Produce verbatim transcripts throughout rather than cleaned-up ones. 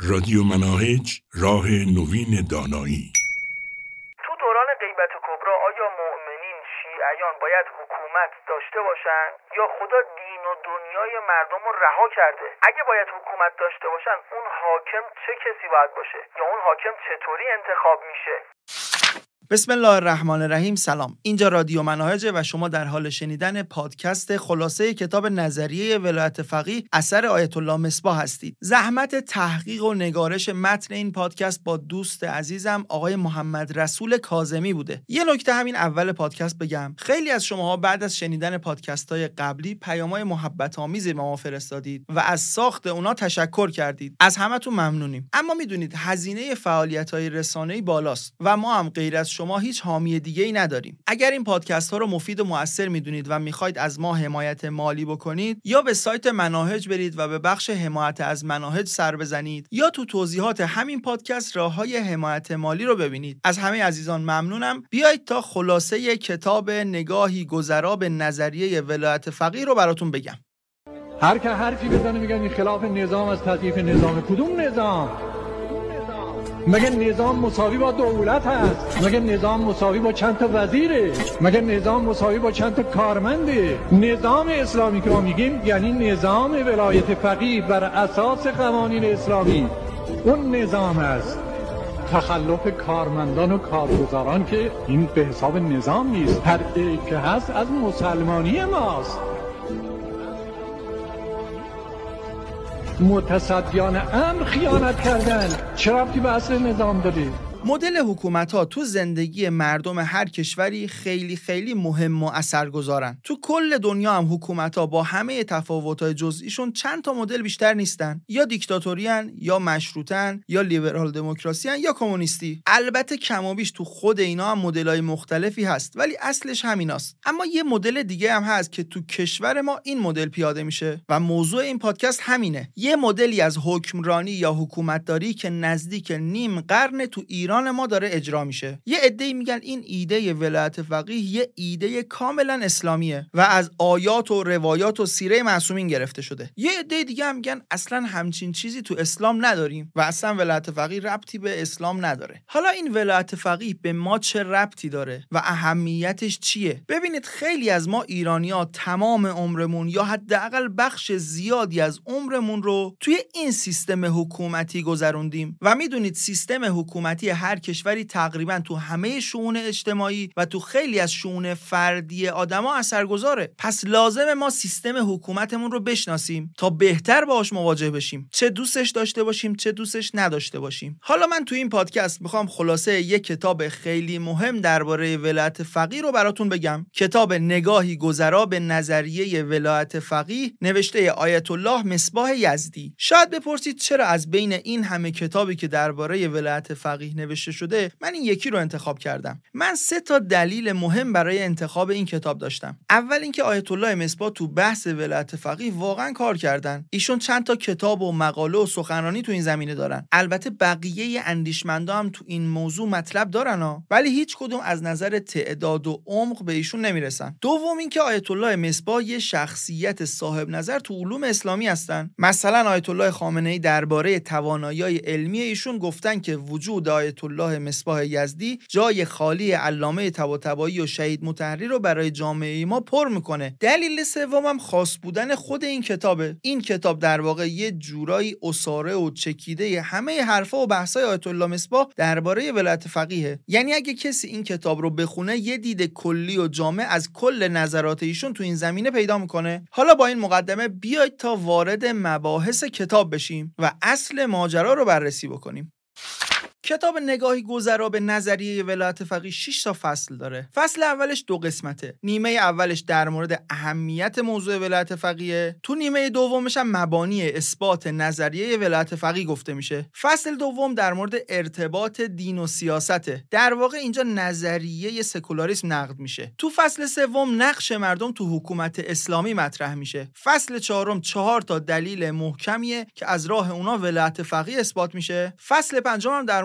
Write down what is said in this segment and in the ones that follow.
رادیو مناهج، راه نوین دانایی. تو دوران غیبت کبری آیا مؤمنین شیعیان باید حکومت داشته باشن یا خدا دین و دنیای مردم رو رها کرده؟ اگه باید حکومت داشته باشن اون حاکم چه کسی باید باشه یا اون حاکم چطوری انتخاب میشه؟ بسم الله الرحمن الرحیم. سلام، اینجا رادیو مناهج و شما در حال شنیدن پادکست خلاصه کتاب نظریه ولایت فقیه اثر آیت الله مصباح هستید. زحمت تحقیق و نگارش متن این پادکست با دوست عزیزم آقای محمد رسول کاظمی بوده. یه نکته همین اول پادکست بگم، خیلی از شماها بعد از شنیدن پادکست‌های قبلی پیام‌های محبت آمیزی به ما فرستادید و از ساخت اونا تشکر کردید. از همتون ممنونیم. اما میدونید هزینه فعالیت‌های رسانه‌ای بالاست و ما هم غیر از شما هیچ حامی دیگه‌ای نداریم. اگر این پادکست ها رو مفید و مؤثر میدونید و میخواید از ما حمایت مالی بکنید، یا به سایت مناهج برید و به بخش حمایت از مناهج سر بزنید، یا تو توضیحات همین پادکست راههای حمایت مالی رو ببینید. از همه عزیزان ممنونم. بیایید تا خلاصه کتاب نگاهی گذرا به نظریه ولایت فقیه رو براتون بگم. هر که حرفی بزنه میگن این خلاف نظام از تضعیف نظام. کدوم نظام؟ مگه نظام مساوی با دولت هست؟ مگه نظام مساوی با چند تا وزیره؟ مگه نظام مساوی با چند تا کارمنده؟ نظام اسلامی که ما میگیم یعنی نظام ولایت فقیه بر اساس قوانین اسلامی. اون نظام است. تخلف کارمندان و کارگزاران که این به حساب نظام نیست. هر عیب که هست از مسلمانی ماست. متصدیان امر خیانت کردن. چه ربطی به اصل نظام داری؟ مدل حکومت‌ها تو زندگی مردم هر کشوری خیلی خیلی مهم و اثرگذارن. تو کل دنیا هم حکومت‌ها با همه تفاوت‌های جزئیشون چند تا مدل بیشتر نیستن. یا دیکتاتوریان، یا مشروطن، یا لیبرال دموکراسیان، یا کمونیستی. البته کم و بیش تو خود اینا هم مدل‌های مختلفی هست، ولی اصلش همیناست. اما یه مدل دیگه هم هست که تو کشور ما این مدل پیاده میشه و موضوع این پادکست همینه. یه مدلی از حکمرانی یا حکومتداری که نزدیک نیم قرن تو ایران ما داره اجرا میشه. یه عده‌ای میگن این ایده ولایت فقیه یه ایده کاملا اسلامیه و از آیات و روایات و سیره معصومین گرفته شده. یه عده دیگه هم میگن اصلا همچین چیزی تو اسلام نداریم و اصلا ولایت فقیه ربطی به اسلام نداره. حالا این ولایت فقیه به ما چه ربطی داره و اهمیتش چیه؟ ببینید خیلی از ما ایرانی‌ها تمام عمرمون یا حداقل بخش زیادی از عمرمون رو توی این سیستم حکومتی گذروندیم و میدونید سیستم حکومتی هر کشوری تقریبا تو همه شؤون اجتماعی و تو خیلی از شؤون فردی آدما اثرگذاره. پس لازمه ما سیستم حکومتمون رو بشناسیم تا بهتر باهاش مواجه بشیم، چه دوستش داشته باشیم چه دوستش نداشته باشیم. حالا من تو این پادکست میخوام خلاصه یک کتاب خیلی مهم درباره ولایت فقیه رو براتون بگم. کتاب نگاهی گذرا به نظریه ولایت فقیه نوشته آیت الله مصباح یزدی. شاید بپرسید چرا از بین این همه کتابی که درباره ولایت فقیه نوشته شده من این یکی رو انتخاب کردم. من سه تا دلیل مهم برای انتخاب این کتاب داشتم. اول اینکه آیت الله مصباح تو بحث ولایت فقیه واقعا کار کردن. ایشون چند تا کتاب و مقاله و سخنرانی تو این زمینه دارن. البته بقیه اندیشمندا هم تو این موضوع مطلب دارن ها، ولی هیچ کدوم از نظر تعداد و عمق به ایشون نمیرسن. دوم اینکه آیت الله مصباح یه شخصیت صاحب نظر تو علوم اسلامی هستن. مثلا آیت الله خامنه‌ای درباره توانایی‌های علمی ایشون گفتن که وجود آیت الله مصباح یزدی جای خالی علامه طباطبایی و شهید مطهری رو برای جامعه ما پر میکنه. دلیل سومم خاص بودن خود این کتابه. این کتاب در واقع یه جورایی اساره و چکیده همه حرفا و بحثای آیت الله مصباح درباره ولایت فقیه. یعنی اگه کسی این کتاب رو بخونه یه دید کلی و جامع از کل نظرات ایشون تو این زمینه پیدا میکنه. حالا با این مقدمه بیایید تا وارد مباحث کتاب بشیم و اصل ماجرا رو بررسی بکنیم. کتاب نگاهی گذرا به نظریه ولایت فقیه شش تا فصل داره. فصل اولش دو قسمته. نیمه اولش در مورد اهمیت موضوع ولایت فقیه، تو نیمه دومش هم مبانی اثبات نظریه ولایت فقیه گفته میشه. فصل دوم در مورد ارتباط دین و سیاسته. در واقع اینجا نظریه سکولاریسم نقد میشه. تو فصل سوم نقش مردم تو حکومت اسلامی مطرح میشه. فصل چهارم چهار تا دلیل محکمیه که از راه اونا ولایت فقیه اثبات میشه. فصل پنجم هم در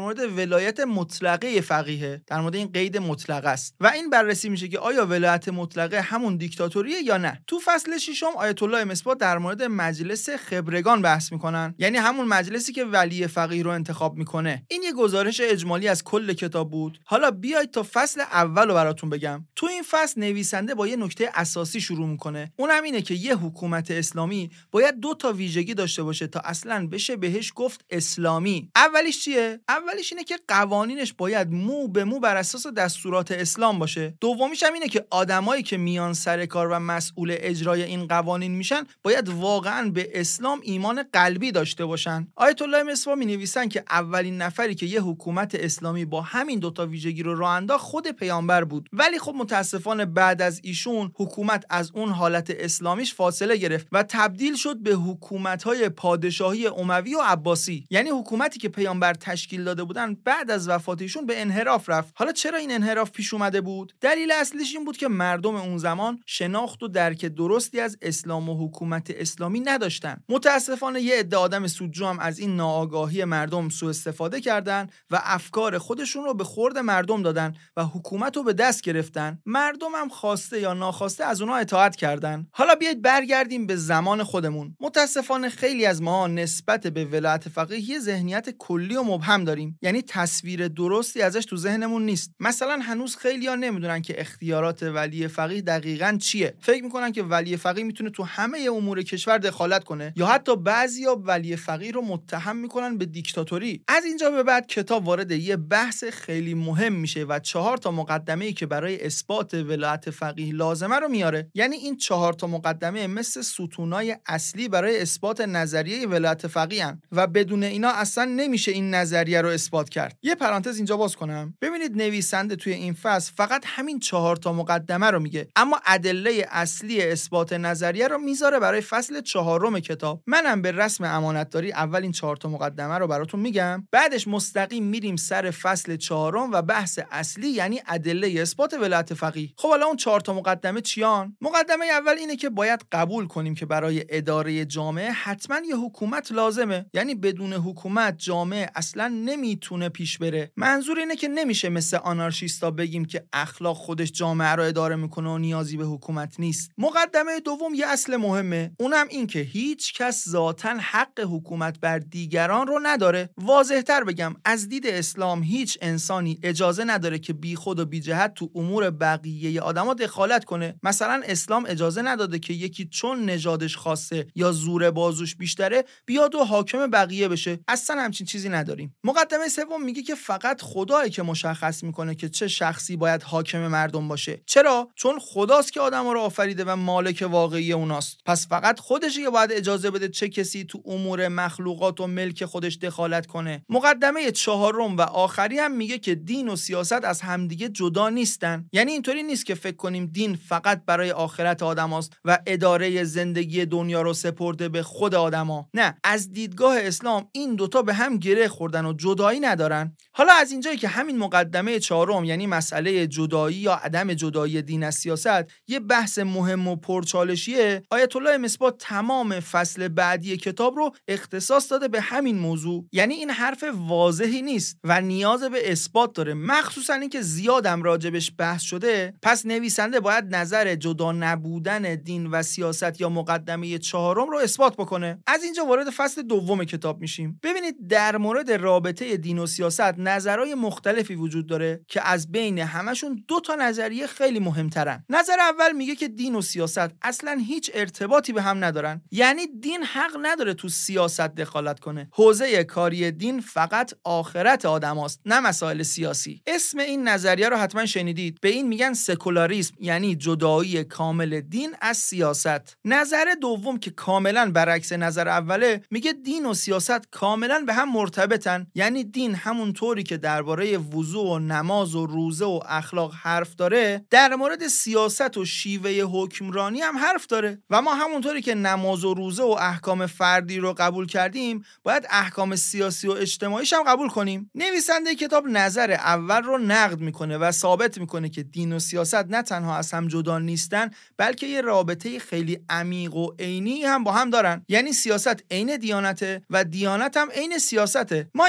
مورد ولایت مطلقه فقیه، در مورد این قید مطلقه است و این بررسی میشه که آیا ولایت مطلقه همون دیکتاتوریه یا نه. تو فصل ششم آیت الله مصباح در مورد مجلس خبرگان بحث میکنن، یعنی همون مجلسی که ولی فقیه رو انتخاب میکنه. این یه گزارش اجمالی از کل کتاب بود. حالا بیایید تا فصل اول رو براتون بگم. تو این فصل نویسنده با یه نکته اساسی شروع میکنه، اونم اینه که یه حکومت اسلامی باید دو تا ویژگی داشته باشه تا اصلاً بشه بهش گفت اسلامی. اولیش چیه؟ اولیش اینه که قوانینش باید مو به مو بر اساس دستورات اسلام باشه. دومیش هم اینه که آدمایی که میان سر کار و مسئول اجرای این قوانین میشن باید واقعاً به اسلام ایمان قلبی داشته باشن. آیت الله مصباح مینویسن که اولین نفری که یه حکومت اسلامی با همین دوتا ویژگی رو راه انداخت خود پیامبر بود، ولی خب متاسفانه بعد از ایشون حکومت از اون حالت اسلامیش فاصله گرفت و تبدیل شد به حکومت‌های پادشاهی اموی و عباسی. یعنی حکومتی که پیامبر تشکیل داده بودن بعد از وفات ایشون به انحراف رفت. حالا چرا این انحراف پیش اومده بود؟ دلیل اصلیش این بود که مردم اون زمان شناخت و درک درستی از اسلام و حکومت اسلامی نداشتن. متاسفانه یه عده آدم سودجو هم از این ناآگاهی مردم سوء استفاده کردن و افکار خودشون رو به خورد مردم دادن و حکومت رو به دست گرفتن. مردم هم خواسته یا ناخواسته از اونها اطاعت کردن. حالا بیایید برگردیم به زمان خودمون. متاسفانه خیلی از ما نسبت به ولایت فقیه یه ذهنیت کلی و مبهم داریم، یعنی تصویر درستی ازش تو ذهنمون نیست. مثلا هنوز خیلی‌ها نمیدونن که اختیارات ولی فقیه دقیقاً چیه. فکر میکنن که ولی فقیه میتونه تو همه امور کشور دخالت کنه، یا حتی بعضیا ولی فقیه رو متهم میکنن به دیکتاتوری. از اینجا به بعد کتاب وارد یه بحث خیلی مهم میشه و چهار تا مقدمه‌ای که برای اثبات ولایت فقیه لازمه رو میاره. یعنی این چهار تا مقدمه مثل ستونای اصلی برای اثبات نظریه ولایت فقیه ان و بدون اینا اصلا نمیشه این نظریه رو اثبات کرد. یه پرانتز اینجا باز کنم. ببینید نویسنده توی این فصل فقط همین چهار تا مقدمه رو میگه، اما ادله اصلی اثبات نظریه رو میذاره برای فصل چهارم کتاب. منم به رسم امانتداری اول این چهار تا مقدمه رو براتون میگم، بعدش مستقیم میریم سر فصل چهارم و بحث اصلی یعنی ادله اثبات ولایت فقیه. خب حالا اون چهار تا مقدمه چیان؟ مقدمه اول اینه که باید قبول کنیم که برای اداره جامعه حتما یه حکومت لازمه، یعنی بدون حکومت جامعه اصلا نمیتونه پیش بره. منظور اینه که نمیشه مثل آنارشیستا بگیم که اخلاق خودش جامعه رو اداره میکنه و نیازی به حکومت نیست. مقدمه دوم یه اصل مهمه، اونم این که هیچ کس ذاتاً حق حکومت بر دیگران رو نداره. واضح‌تر بگم، از دید اسلام هیچ انسانی اجازه نداره که بی خود و بی جهت تو امور بقیه آدما دخالت کنه. مثلا اسلام اجازه نداده که یکی چون نژادش خاصه یا زور بازوش بیشتره بیاد و حاکم بقیه بشه. اصلا همچین چیزی نداریم. مقدمه سوم میگه که فقط خدایی که مشخص میکنه که چه شخصی باید حاکم مردم باشه. چرا؟ چون خداست که آدما رو آفریده و مالک واقعی اوناست. پس فقط خودشه که باید اجازه بده چه کسی تو امور مخلوقات و ملک خودش دخالت کنه. مقدمه چهارم و آخری هم میگه که دین و سیاست از همدیگه جدا نیستن. یعنی اینطوری نیست که فکر کنیم دین فقط برای آخرت آدماست و اداره زندگی دنیا رو سپرده به خود آدما. نه، از دیدگاه اسلام این دوتا به هم گره خوردن و جدایی ندارن. حالا از اینجایی که همین مقدمه چهارم یعنی مسئله جدایی یا عدم جدایی دین از سیاست یه بحث مهم و پرچالشیه، آیت الله مصباح تمام فصل بعدی کتاب رو اختصاص داده به همین موضوع. یعنی این حرف واضحی نیست و نیاز به اثبات داره، مخصوصا اینکه زیادم راجبش بحث شده. پس نویسنده باید نظر جدا نبودن دین و سیاست یا مقدمه چهارم رو اثبات بکنه. از اینجا وارد فصل دوم کتاب میشیم. ببینید در مورد رابطه دین و سیاست نظرهای مختلفی وجود داره که از بین همشون دو تا نظریه خیلی مهمترن. نظر اول میگه که دین و سیاست اصلا هیچ ارتباطی به هم ندارن، یعنی دین حق نداره تو سیاست دخالت کنه. حوزه کاری دین فقط آخرت آدماست، نه مسائل سیاسی. اسم این نظریه رو حتما شنیدید. به این میگن سکولاریسم، یعنی جدایی کامل دین از سیاست. نظر دوم که کاملا برعکس نظر اوله، میگه دین و سیاست کاملا به هم مرتبطن، یعنی دین همون طوری که درباره وضو و نماز و روزه و اخلاق حرف داره، در مورد سیاست و شیوه حکمرانی هم حرف داره و ما همونطوری که نماز و روزه و احکام فردی رو قبول کردیم باید احکام سیاسی و اجتماعیش هم قبول کنیم. نویسنده کتاب نظر اول رو نقد میکنه و ثابت میکنه که دین و سیاست نه تنها از هم جدا نیستن بلکه یه رابطه خیلی عمیق و عینی هم با هم دارن. یعنی سیاست عین دیانته و دیانت هم عین سیاسته. ما اینجا اول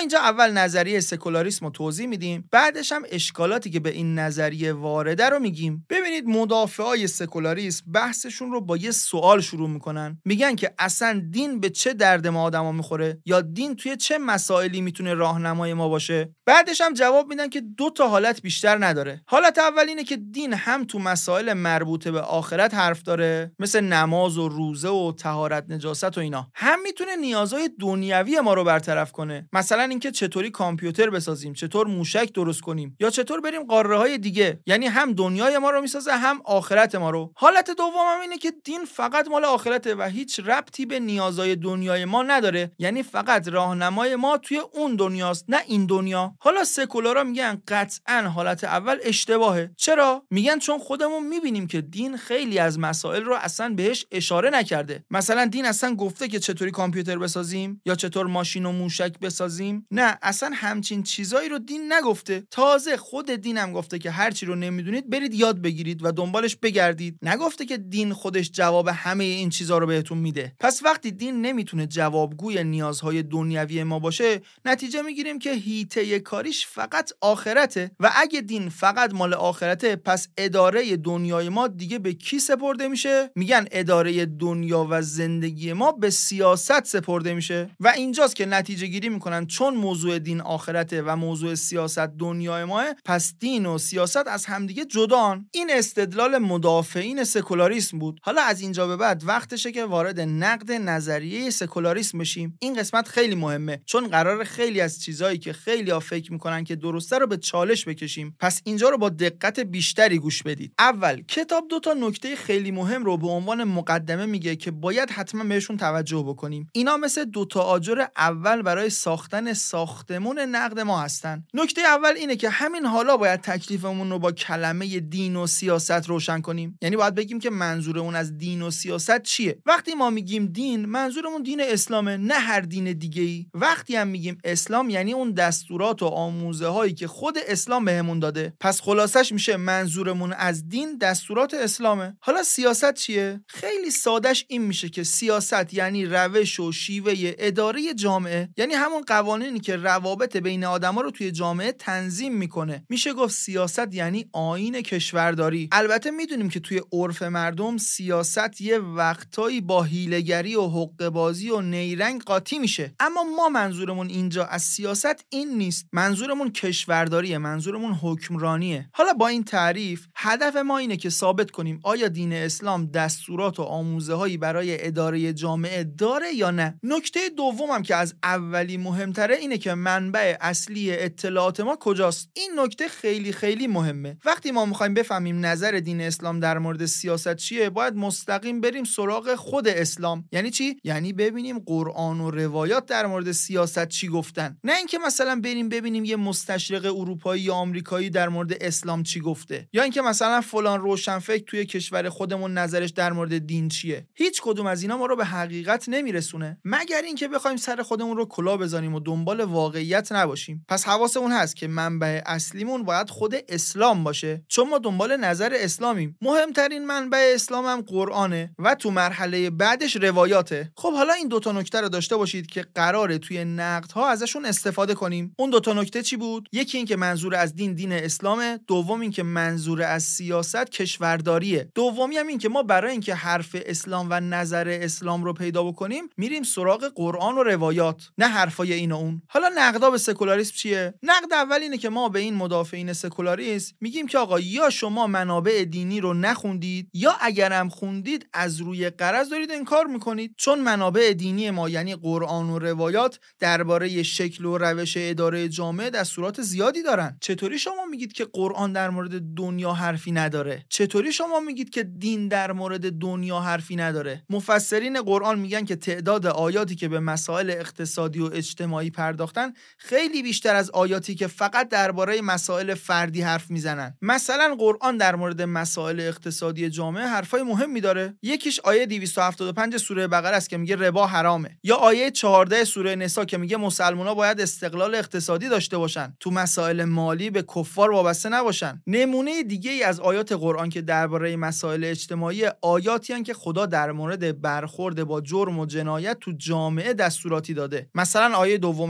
اول نظریه سکولاریسم رو توضیح میدیم، بعدش هم اشکالاتی که به این نظریه وارده رو میگیم. ببینید مدافعای سکولاریسم بحثشون رو با یه سوال شروع میکنن. میگن که اصلا دین به چه درد ما آدما میخوره، یا دین توی چه مسائلی میتونه راهنمای ما باشه. بعدش هم جواب میدن که دو تا حالت بیشتر نداره. حالت اول اینه که دین هم تو مسائل مربوطه به آخرت حرف داره، مثل نماز و روزه و طهارت نجاست و اینا، هم میتونه نیازهای دنیوی ما رو برطرف کنه، مثلا اینکه چطوری کامپیوتر بسازیم، چطور موشک درست کنیم، یا چطور بریم قاره‌های دیگه. یعنی هم دنیای ما رو میسازه هم آخرت ما رو. حالت دوم هم اینه که دین فقط مال آخرته و هیچ ربطی به نیازهای دنیای ما نداره، یعنی فقط راهنمای ما توی اون دنیاست نه این دنیا. حالا سکولارا میگن قطعاً حالت اول اشتباهه. چرا؟ میگن چون خودمون میبینیم که دین خیلی از مسائل رو اصلا بهش اشاره نکرده. مثلا دین اصلا گفته که چطوری کامپیوتر بسازیم یا چطور ماشین و موشک بسازیم؟ نه، اصلا همچین چیزایی رو دین نگفته. تازه خود دین هم گفته که هر چی رو نمیدونید برید یاد بگیرید و دنبالش بگردید. نگفته که دین خودش جواب همه این چیزا رو بهتون میده. پس وقتی دین نمیتونه جوابگوی نیازهای دنیوی ما باشه، نتیجه میگیریم که هیته کاریش فقط آخرته و اگه دین فقط مال آخرته، پس اداره دنیای ما دیگه به کی سپرده میشه؟ میگن اداره دنیا و زندگی ما به سیاست سپرده میشه. و اینجاست که نتیجه گیری میکنن چون موضوع دین آخرته و موضوع سیاست دنیای ماه، پس دین و سیاست از همدیگه جدان. این استدلال مدافعین سکولاریسم بود. حالا از اینجا به بعد وقتشه که وارد نقد نظریه سکولاریسم بشیم. این قسمت خیلی مهمه چون قرار خیلی از چیزایی که خیلی‌ها فکر میکنن که درسته رو به چالش بکشیم. پس اینجا رو با دقت بیشتری گوش بدید. اول کتاب دو تا نکته خیلی مهم رو به عنوان مقدمه میگه که باید حتما بهشون توجه بکنیم. اینا مثل دو تا آجر اول برای ساختن ساختمون نقد ما هستن. نکته اول اینه که همین حالا باید تکلیفمون رو با کلمه دین و سیاست روشن کنیم. یعنی باید بگیم که منظورمون از دین و سیاست چیه. وقتی ما میگیم دین، منظورمون دین اسلامه، نه هر دین دیگه‌ای. وقتی هم میگیم اسلام، یعنی اون دستورات و آموزه هایی که خود اسلام بهمون داده. پس خلاصش میشه منظورمون از دین دستورات اسلامه. حالا سیاست چیه؟ خیلی سادهش این میشه که سیاست یعنی روش و شیوه اداره جامعه، یعنی همون قوانینی که روابط بین آدما رو توی جامعه تنظیم میکنه. میشه گفت سیاست یعنی آیین کشورداری. البته میدونیم که توی عرف مردم سیاست یه وقتایی با حیله‌گری و حقه‌بازی و نیرنگ قاطی میشه، اما ما منظورمون اینجا از سیاست این نیست. منظورمون کشورداریه، منظورمون حکمرانیه. حالا با این تعریف هدف ما اینه که ثابت کنیم آیا دین اسلام دستورات و آموزه‌هایی برای اداره جامعه داره یا نه. نکته دومم که از اولی مهمتره اینه که منبع اصلی اطلاعات ما کجاست. این نکته خیلی خیلی مهمه. وقتی ما میخوایم بفهمیم نظر دین اسلام در مورد سیاست چیه، باید مستقیم بریم سراغ خود اسلام. یعنی چی؟ یعنی ببینیم قرآن و روایات در مورد سیاست چی گفتن، نه اینکه مثلا بریم ببینیم یه مستشرق اروپایی یا آمریکایی در مورد اسلام چی گفته، یا اینکه مثلا فلان روشنفکر توی کشور خودمون نظرش در مورد دین چیه. هیچ کدوم از اینا ما رو به حقیقت نمیرسونه، مگر اینکه بخوایم سر خودمون رو کلاه بزنیم و دنبال واقعیت نباشیم. پس حواسمون هست که منبع اصلیمون باید خود اسلام باشه، چون ما دنبال نظر اسلامیم. مهمترین منبع اسلام هم قرآنه و تو مرحله بعدش روایاته. خب حالا این دوتا نکته رو داشته باشید که قراره توی نقدها ازشون استفاده کنیم. اون دوتا نکته چی بود؟ یکی این که منظور از دین دین اسلامه، دوم این که منظور از سیاست کشورداریه. دومی هم این که ما برای اینکه حرف اسلام و نظر اسلام رو پیدا بکنیم میریم سراغ قرآن و روایات، نه حرفای این و اون. حالا نقدا به سکولاریسم چیه؟ نقد اول اینه که ما به این مدافعین سکولاریسم میگیم که آقا یا شما منابع دینی رو نخوندید، یا اگرم خوندید از روی غرض دارید انکار میکنید، چون منابع دینی ما یعنی قرآن و روایات درباره شکل و روش اداره جامعه دستورات زیادی دارن. چطوری شما میگید که قرآن در مورد دنیا حرفی نداره؟ چطوری شما میگید که دین در مورد دنیا حرفی نداره؟ مفسرین قرآن میگن که تعداد آیاتی که به مسائل اقتصادی و اجتماعی پرداختن خیلی بیشتر از آیاتی که فقط درباره مسائل فردی حرف میزنن. مثلا قرآن در مورد مسائل اقتصادی جامعه حرفای مهمی داره. یکیش آیه دویست و هفتاد و پنج سوره بقره است که میگه ربا حرامه، یا آیه چهارده سوره نساء که میگه مسلمان‌ها باید استقلال اقتصادی داشته باشن، تو مسائل مالی به کفار وابسته نباشن. نمونه دیگه ای از آیات قرآن که درباره مسائل اجتماعی آیاتی هستند که خدا در مورد برخورد با جرم و جنایت تو جامعه دستوراتی داده. مثلا آیه دوم سوره نور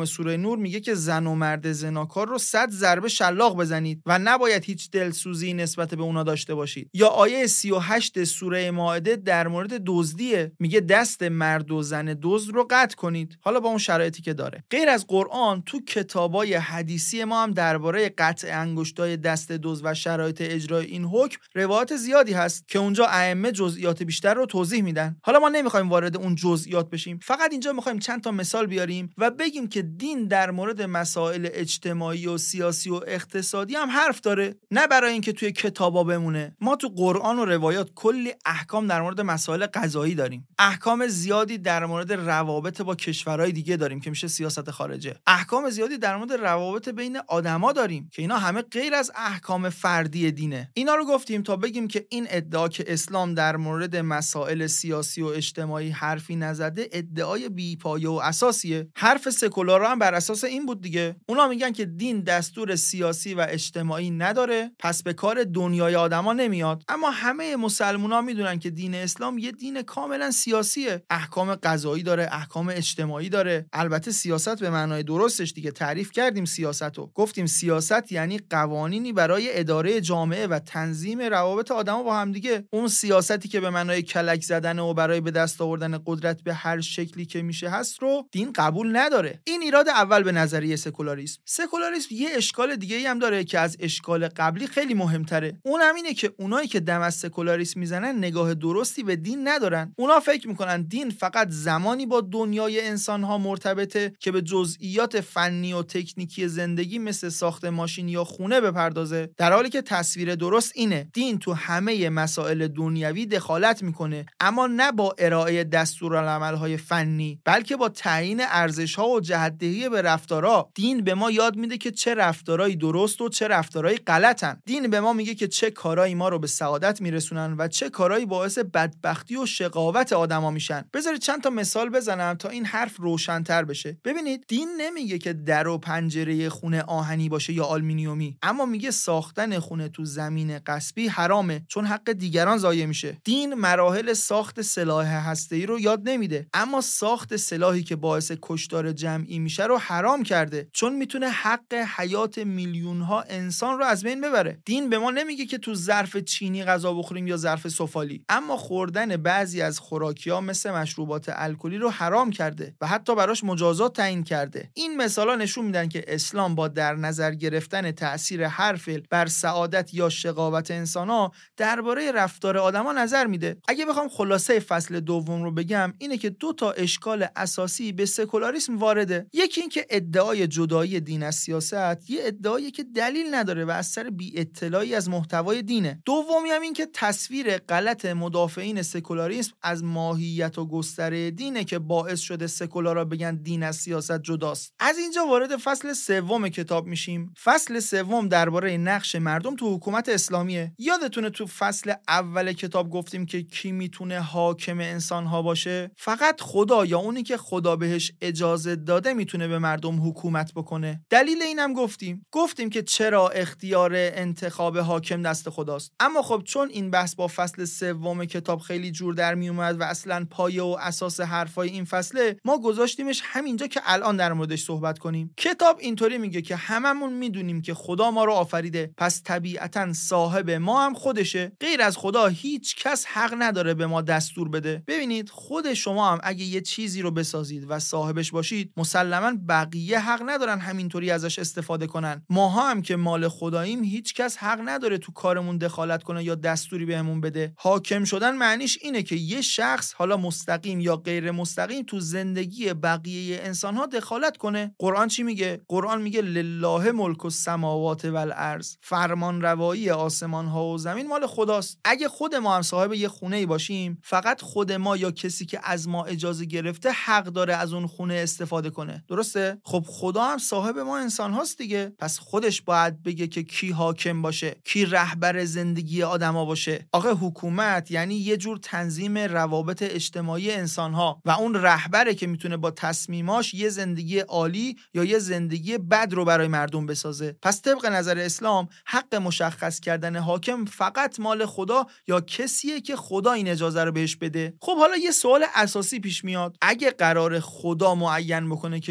نور میگه که زن و مرد زناکار رو صد ضربه شلاق بزنید و نباید هیچ دلسوزی نسبت به اونا داشته باشید. یا آیه سی و هشت سوره مائده در مورد دزدیه، میگه دست مرد و زن دزد رو قطع کنید، حالا با اون شرایطی که داره. غیر از قرآن تو کتابای حدیثی ما هم درباره قطع انگشتای دست دزد و شرایط اجرای این حکم روایات زیادی هست که اونجا ائمه جزئیات بیشتر رو توضیح میدن. حالا ما نمیخوایم وارد اون جزئیات بشیم، فقط اینجا میخوایم چند تا مثال بیاریم و بگیم که دین در مورد مسائل اجتماعی و سیاسی و اقتصادی هم حرف داره، نه برای اینکه توی کتابا بمونه. ما تو قرآن و روایات کلی احکام در مورد مسائل قضایی داریم، احکام زیادی در مورد روابط با کشورهای دیگه داریم که میشه سیاست خارجه، احکام زیادی در مورد روابط بین آدما داریم که اینا همه غیر از احکام فردی دینه. اینا رو گفتیم تا بگیم که این ادعا که اسلام در مورد مسائل سیاسی و اجتماعی حرفی نزده ادعای بی‌پایه و اساسیه. حرف سکولارا هم بر اساس این بود دیگه. اونا میگن که دین دستور سیاسی و اجتماعی نداره، پس به کار دنیای آدما نمیاد. اما همه مسلمونا میدونن که دین اسلام یه دین کاملا سیاسیه، احکام قضایی داره، احکام اجتماعی داره. البته سیاست به معنای درستش دیگه، تعریف کردیم سیاستو، گفتیم سیاست یعنی قوانینی برای اداره جامعه و تنظیم روابط آدما با هم دیگه. اون سیاستی که به معنای کلک زدن و برای به دست آوردن قدرت به هر شکلی که میشه هست رو دین قبول نداره. این ایراد اول به نظریه سکولاریسم. سکولاریسم یه اشکال دیگه ای هم داره که از اشکال قبلی خیلی مهمتره. اون هم اینه که اونایی که دم از سکولاریسم میزنن نگاه درستی به دین ندارن. اونا فکر میکنن دین فقط زمانی با دنیای انسان‌ها مرتبطه که به جزئیات فنی و تکنیکی زندگی مثل ساخت ماشین یا خونه بپردازه، در حالی که تصویر درست اینه دین تو همه مسائل دنیوی دخالت میکنه، اما نه با ارائه دستورالعمل‌های فنی، بلکه با تعیین ارزش‌ها و جهت‌دهی به رفتارها. دین به ما یاد میده که چه رفتارهایی درست و چه رفتارهایی غلطن. دین به ما میگه که چه کارهایی ما رو به سعادت میرسونن و چه کارهایی باعث بدبختی و شقاوت آدما میشن. بذارید چند تا مثال بزنم تا این حرف روشن‌تر بشه. ببینید دین نمیگه که در و پنجره خونه آهنی باشه یا آلومینیومی، اما میگه ساختن خونه تو زمین غصبی حرامه چون حق دیگران ضایع میشه. دین مراحل ساخت سلاح هسته‌ای رو یاد نمیده، اما ساخت سلاحی که باعث کشتار جمعی میشه رو حرام کرده چون میتونه حق حیات میلیون ها انسان رو از بین ببره. دین به ما نمیگه که تو ظرف چینی غذا بخوریم یا ظرف سفالی، اما خوردن بعضی از خوراکی‌ها مثل مشروبات الکلی رو حرام کرده و حتی براش مجازات تعیین کرده. این مثالا نشون میدن که اسلام با در نظر گرفتن تأثیر هر فعل بر سعادت یا شقاوت انسان‌ها درباره رفتار آدما نظر میده. اگه بخوام خلاصه فصل دوم رو بگم اینه که دو تا اشکال اساسی به سکولاریسم وارده. یکی این که ادعای جدایی دین از سیاست یه ادعایی که دلیل نداره و از سر بی اطلاعی از محتوای دینه. دومی هم این که تصویر غلط مدافعین سکولاریسم از ماهیت و گستره دینه که باعث شده سکولارا بگن دین از سیاست جداست. از اینجا وارد فصل سوم کتاب میشیم. فصل سوم درباره نقش مردم تو حکومت اسلامیه. یادتونه تو فصل اول کتاب گفتیم که کی میتونه حاکم انسان ها باشه؟ فقط خدا یا اونی که خدا بهش اجازه داده میتونه به مردم حکومت بکنه. دلیل اینم گفتیم. گفتیم که چرا اختیار انتخاب حاکم دست خداست. اما خب چون این بحث با فصل سوم کتاب خیلی جور در می اومد و اصلا پایه و اساس حرفای این فصله، ما گذاشتیمش همینجا که الان در موردش صحبت کنیم. کتاب اینطوری میگه که هممون میدونیم که خدا ما رو آفریده، پس طبیعتاً صاحب ما هم خودشه. غیر از خدا هیچ کس حق نداره به ما دستور بده. ببینید خود شما هم اگه یه چیزی رو بسازید و صاحبش باشید، مسلماً بقیه حق ندارن همینطوری ازش استفاده کنن. ماها هم که مال خداییم هیچ کس حق نداره تو کارمون دخالت کنه یا دستوری بهمون بده. حاکم شدن معنیش اینه که یه شخص حالا مستقیم یا غیر مستقیم تو زندگی بقیه انسان‌ها دخالت کنه. قرآن چی میگه؟ قرآن میگه لله ملک السماوات والارض، فرمان روایی آسمان ها و زمین مال خداست. اگه خود ما هم صاحب یه خونه‌ای باشیم، فقط خود ما یا کسی که از ما اجازه گرفته حق داره از اون خونه استفاده کنه. درسته؟ خب خدا هم صاحب ما انسان هاست دیگه، پس خودش باید بگه که کی حاکم باشه، کی رهبر زندگی آدما باشه. آخه حکومت یعنی یه جور تنظیم روابط اجتماعی انسان ها و اون رهبره که میتونه با تصمیماش یه زندگی عالی یا یه زندگی بد رو برای مردم بسازه. پس طبق نظر اسلام حق مشخص کردن حاکم فقط مال خدا یا کسیه که خدا این اجازه رو بهش بده. خب حالا یه سوال اساسی پیش میاد. اگه قرار خدا معین بکنه که کی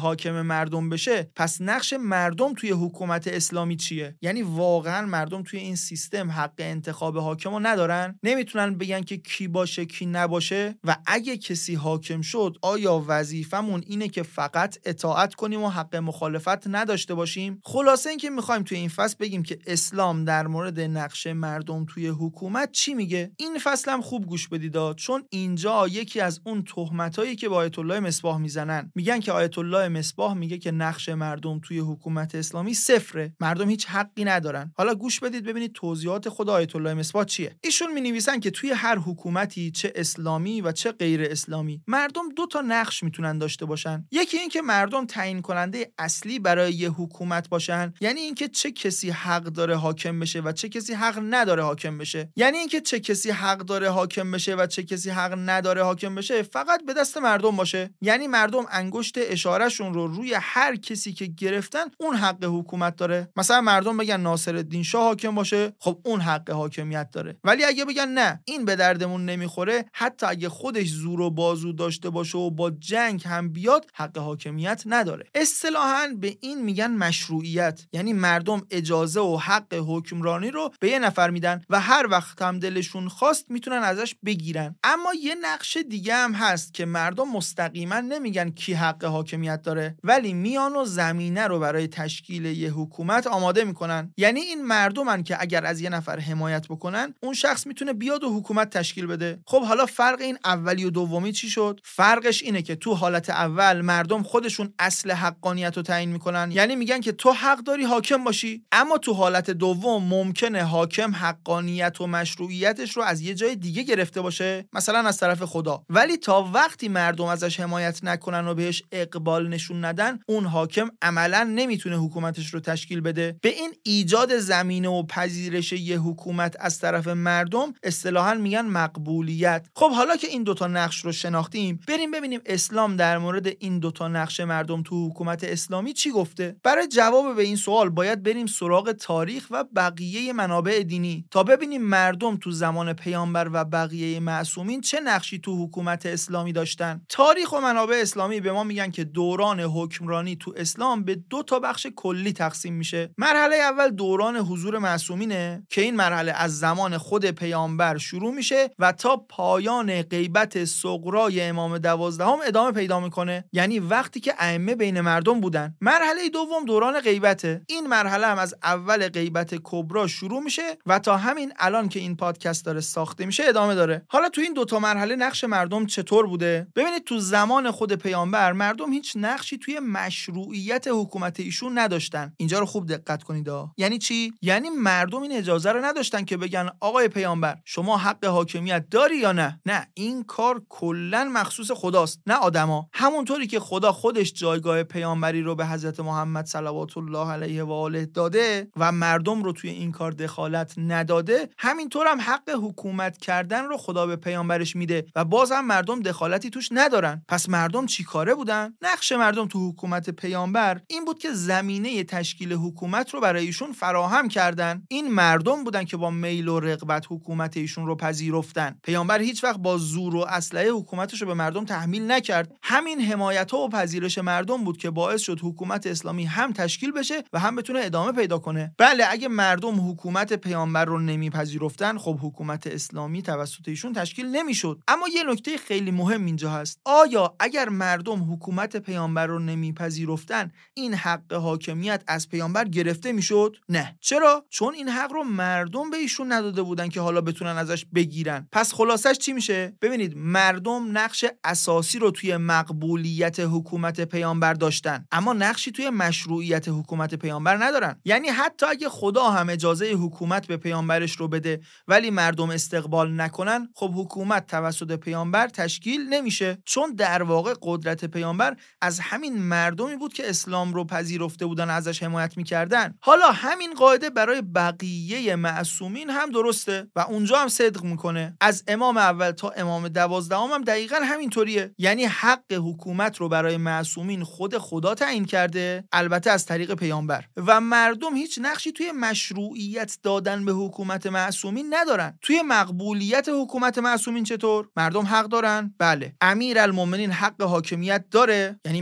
حاکم مردم بشه، پس نقش مردم توی حکومت اسلامی چیه؟ یعنی واقعا مردم توی این سیستم حق انتخاب حاکم رو ندارن؟ نمیتونن بگن که کی باشه کی نباشه؟ و اگه کسی حاکم شد آیا وظیفمون اینه که فقط اطاعت کنیم و حق مخالفت نداشته باشیم؟ خلاصه اینکه میخوایم توی این فصل بگیم که اسلام در مورد نقش مردم توی حکومت چی میگه. این فصل هم خوب گوش بدید، چون اینجا یکی از اون تهمتایی که با آیت الله مصباح میزنن، میگن که آیت الله مصباح میگه که نقش مردم توی حکومت اسلامی صفره، مردم هیچ حقی ندارن. حالا گوش بدید ببینید توضیحات خود آیت الله مصباح چیه. ایشون مینویسن که توی هر حکومتی چه اسلامی و چه غیر اسلامی مردم دو تا نقش میتونن داشته باشن. یکی این که مردم تعیین کننده اصلی برای یه حکومت باشن، یعنی اینکه چه کسی حق داره حاکم بشه و چه کسی حق نداره حاکم بشه. یعنی اینکه چه کسی حق داره حاکم بشه و چه کسی حق نداره حاکم بشه فقط به دست مردم باشه. یعنی مردم انگشت اشارهشون رو روی هر کسی که گرفتن اون حق حکومت داره. مثلا مردم بگن ناصرالدین شاه حاکم باشه، خب اون حق حاکمیت داره. ولی اگه بگن نه این به دردمون نمیخوره، حتی اگه خودش زور و بازو داشته باشه و با جنگ هم بیاد، حق حاکمیت نداره. اصطلاحاً به این میگن مشروعیت. یعنی مردم اجازه و حق حکمرانی رو به یه نفر میدن و هر وقت هم دلشون خواست میتونن ازش بگیرن. اما یه نقش دیگه هم هست که مردم مستقیما نمیگن کی حق حاکمیت داره، ولی میان و زمینه رو برای تشکیل یه حکومت آماده میکنن. یعنی این مردمن که اگر از یه نفر حمایت بکنن، اون شخص میتونه بیاد و حکومت تشکیل بده. خب حالا فرق این اولی و دومی چی شد؟ فرقش اینه که تو حالت اول مردم خودشون اصل حقانیت رو تعیین میکنن، یعنی میگن که تو حق داری حاکم باشی. اما تو حالت دوم ممکنه حاکم حقانیت و مشروعیتش رو از یه جای دیگه گرفته باشه، مثلا از طرف خدا. ولی تا وقتی مردم ازش حمایت نکنن و بهش اقبال نشون ندن، اون حاکم عملا نمیتونه حکومتش رو تشکیل بده. به این ایجاد زمینه و پذیرش یه حکومت از طرف مردم اصطلاحاً میگن مقبولیت. خب حالا که این دوتا نقش رو شناختیم، بریم ببینیم اسلام در مورد این دوتا نقش مردم تو حکومت اسلامی چی گفته. برای جواب به این سوال باید بریم سراغ تاریخ و بقیه منابع دینی تا ببینیم مردم تو زمان پیامبر و بقیه معصومین چه نقشی تو حکومت اسلامی داشتن. تاریخ و منابع اسلامی به ما میگن که دوران حکمرانی تو اسلام به دو تا بخش کلی تقسیم میشه. مرحله اول دوران حضور معصومینه که این مرحله از زمان خود پیامبر شروع میشه و تا پایان غیبت صغرای امام دوازدهم ادامه پیدا میکنه، یعنی وقتی که ائمه بین مردم بودن. مرحله دوم دوران غیبته. این مرحله هم از اول غیبت کبرا شروع میشه و تا همین الان که این پادکست داره ساخته میشه ادامه داره. حالا تو این دوتا مرحله نقش مردم چطور بوده؟ ببینید تو زمان خود پیامبر مردم هیچ نقشی توی مشروعیت حکومت ایشون نداشتن. اینجا رو خوب دقت کنید. یعنی چی؟ یعنی مردم این اجازه رو نداشتن که بگن آقای پیامبر شما حق حاکمیت داری یا نه. نه، این کار کلا مخصوص خداست نه آدما. همونطوری که خدا خودش جایگاه پیامبری رو به حضرت محمد صلوات الله علیه و آله داده و مردم رو توی این کار دخالت نداده، همینطور هم حق حکومت کردن رو خدا به پیامبرش میده و باز هم مردم دخالتی توش ندارن. پس مردم چی کاره بودن؟ نقش مردم تو حکومت پیامبر این بود که زمینه تشکیل حکومت رو برای ایشون فراهم کردن. این مردم بودن که با میل و رغبت حکومت ایشون رو پذیرفتن. پیامبر هیچ وقت با زور و اسلحه حکومتش رو به مردم تحمیل نکرد. همین حمایت و پذیرش مردم بود که باعث شد حکومت اسلامی هم تشکیل بشه و هم بتونه ادامه پیدا کنه. بله، اگه مردم حکومت پیامبر رو نمیپذیرفتن، خب حکومت اسلامی توسط ایشون تشکیل نمیشد. اما یه نکته خیلی مهم اینجا هست. آیا اگر مردم حکومت پیامبر رو نمیپذیرفتن، این حق حاکمیت از پیامبر گرفته میشد؟ نه. چرا؟ چون این حق رو مردم به ایشون نداده بودن که حالا بتونن ازش بگیرن. پس خلاصش چی میشه؟ ببینید، مردم نقش اساسی رو توی مقبولیت حکومت پیامبر داشتن، اما نقشی توی مشروعیت حکومت پیامبر ندارن. یعنی حتی اگه خدا هم اجازه حکومت به پیامبرش رو بده ولی مردم استقبال نکنن، خب حکومت توسط پیامبر تشکیل نمیشه، چون در واقع قدرت پیامبر از همین مردمی بود که اسلام رو پذیرفته بودن، ازش حمایت میکردن. حالا همین قاعده برای بقیه معصومین هم درسته و اونجا هم صدق میکنه. از امام اول تا امام دوازدهم هم دقیقاً همینطوریه. یعنی حق حکومت رو برای معصومین خود خدا تعیین کرده، البته از طریق پیامبر، و مردم هیچ نقشی توی مشروعیت دادن به حکومت معصومین ندارن. توی مقبولیت حکومت معصومین چطور؟ مردم حق دارن؟ بله. امیرالمومنین حق حاکمیت داره، یعنی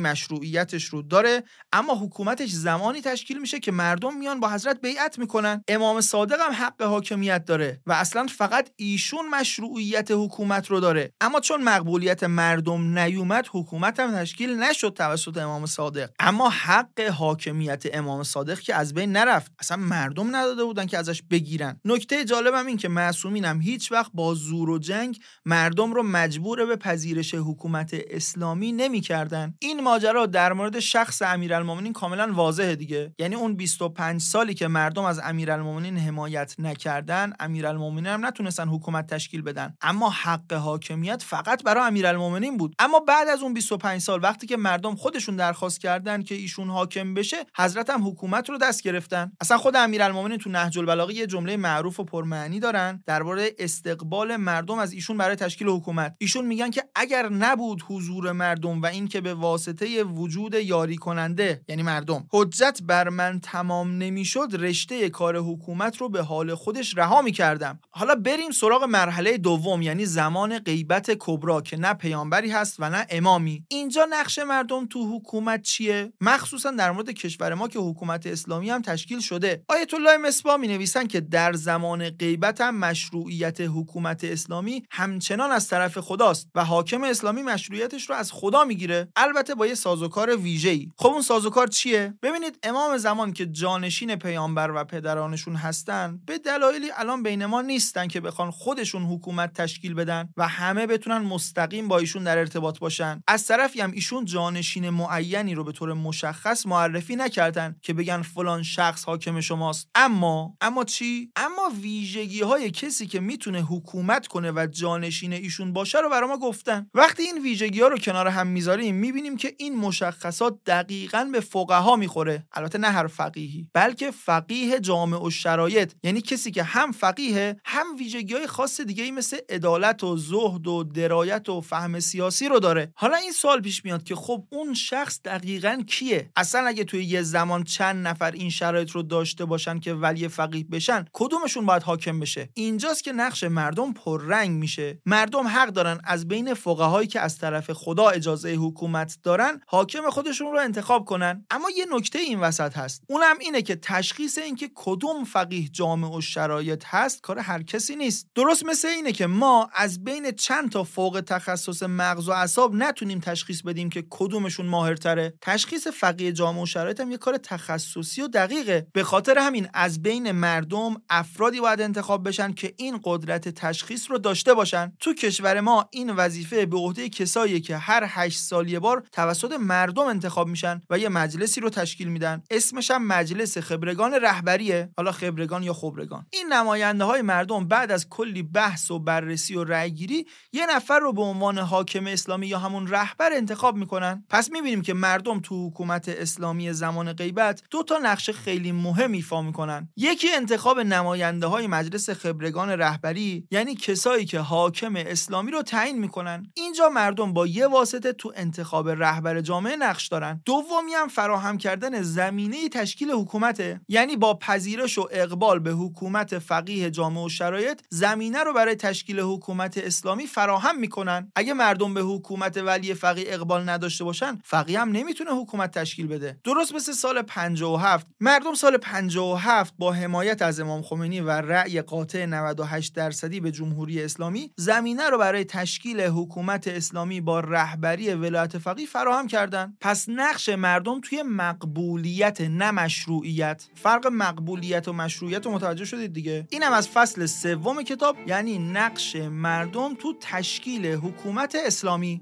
مشروعیتش رو داره، اما حکومتش زمانی تشکیل میشه که مردم میان با حضرت بیعت میکنن. امام صادق هم حق حاکمیت داره و اصلا فقط ایشون مشروعیت حکومت رو داره، اما چون مقبولیت مردم نیومد حکومت هم تشکیل نشد توسط امام صادق. اما حق حاکمیت امام صادق که از بین نرفت، اصلا مردم نداده بودن که ازش بگیرن. نکته جالبم این که معصومین هم هیچ وقت با زور و جنگ مردم رو مجبور به پذیرش حکومت اسلامی نمی‌کردن. این ماجرا در مورد شخص امیرالمومنین کاملا واضحه دیگه. یعنی اون بیست و پنج سالی که مردم از امیرالمومنین حمایت نکردن، امیرالمومنین هم نتونستن حکومت تشکیل بدن، اما حق حاکمیت فقط برای امیرالمومنین بود. اما بعد از اون بیست و پنج سال وقتی که مردم خودشون درخواست کردن که ایشون حاکم بشه، حضرت هم حکومت رو دست گرفتن. اصلا خود امیرالمومنین تو نهج البلاغه یه جمله معروف و پرمعنی دارن درباره استقبال مردم از ایشون برای تشکیل حکومت. ایشون میگن که اگر نبود حضور مردم و این که به واسطه وجود یاری کننده یعنی مردم حجت بر من تمام نمیشد، رشته کار حکومت رو به حال خودش رها میکردم. حالا بریم سراغ مرحله دوم، یعنی زمان غیبت کبرا که نه پیامبری هست و نه امامی. اینجا نقش مردم تو حکومت چیه؟ مخصوصا در مورد کشور ما که حکومت اسلامی هم تشکیل شده. آیت الله مصباح می نویسن که در زمان غیبت هم مشروعیت حکومت اسلامی همچنان از طرف خداست و حاکم اسلامی مشروعیتش رو از خدا میگیره، البته با یه سازوکار ویژه‌ای. خب اون سازوکار چیه؟ ببینید امام زمان که جانشین پیامبر و پدرانشون هستن، به دلایلی الان بین ما نیستن که بخوان خودشون حکومت تشکیل بدن و همه بتونن مستقیم با ایشون در ارتباط باشن. از طرفی هم ایشون جانشین معینی رو به طور مشخص معرفی نکردن که بگن فلان شخص حاکم شماست. اما اما چی؟ اما ویژگی‌های کسی که میتونه حکومت کنه و جانشین ایشون باشه رو برای ما گفتن. وقتی این ویژگی‌ها رو کنار هم میذاریم میبینیم که این مشخصات دقیقاً به فقها میخوره. البته نه هر فقیهی، بلکه فقیه جامع الشرایط، یعنی کسی که هم فقیه هم ویژگی‌های خاص دیگه‌ای مثل عدالت و زهد و درایت و فهم سیاسی رو داره. حالا این سوال پیش میاد که خب اون شخص دقیقاً کیه؟ اصلا اگه توی یه زمان چند نفر این شرایط رو داشته باشن که ولی فقیه بشن، کدومشون باید حاکم بشه؟ اینجاست که نقش مردم پررنگ میشه. مردم حق دارن از بین فقهایی که از طرف خدا اجازه حکومت دارن حاکم خودشون رو انتخاب کنن. اما یه نکته این وسط هست، اونم اینه که تشخیص این که کدوم فقیه جامع الشرایط هست کار هر کسی نیست. درست مثل اینه که ما از بین چند تا فوق تخصص مغز و اعصاب نتونیم تشخیص بدیم که کدومشون ماهرتره. تشخیص فقیه جامع الشرایط هم یه کار تخصصی و دقیقه. به خاطر همین از بین مردم افرادی باید انتخاب بشن که این قدرت تشخیص رو داشته باشن. تو کشور ما این وظیفه به عهده کساییه که هر هشت سال یه بار توسط مردم انتخاب میشن و یه مجلسی رو تشکیل میدن. اسمش هم مجلس خبرگان رهبریه، حالا خبرگان یا خبرگان. این نماینده های مردم بعد از کلی بحث و بررسی و رأی گیری یه نفر رو به عنوان حاکم اسلامی یا همون رهبر انتخاب میکنن. پس میبینیم که مردم تو حکومت اسلامی زمان غیبت دو تا نقش خیلی مهم ایفا میکنن. یکی انتخاب نماینده های مجلس خبرگان رهبری، یعنی کسایی که حاکم اسلامی رو تعیین میکنن. اینجا مردم با یه واسطه تو انتخاب رهبر جامعه نقش دارن. دومی هم فراهم کردن زمینه تشکیل حکومته، یعنی با پذیرش و اقبال به حکومت فقیه جامع الشرایط زمینه رو برای تشکیل حکومت اسلامی فراهم میکنن. اگه مردم به حکومت ولی فقیه اقبال نداشته باشن، فقیه هم نمیتونه حکومت تشکیل بده. درست مثل سال پنجاه و هفت، مردم سال پنجاه و هفت با حمایت از امام خمینی و رأی قاطع نود و هشت درصدی به جمهوری اسلامی زمینه رو برای تشکیل حکومت اسلامی با رهبری ولایت فقیه فراهم کردن. پس نقش مردم توی مقبولیت نه مشروعیت. فرق مقبولیت و مشروعیت رو متوجه شدید دیگه؟ اینم از فصل سوم کتاب، یعنی نقش مردم تو تشکیل حکومت اسلامی.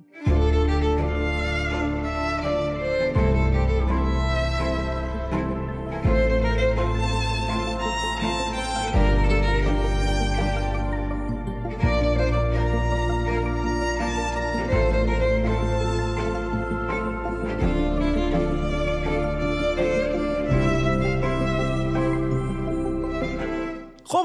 خب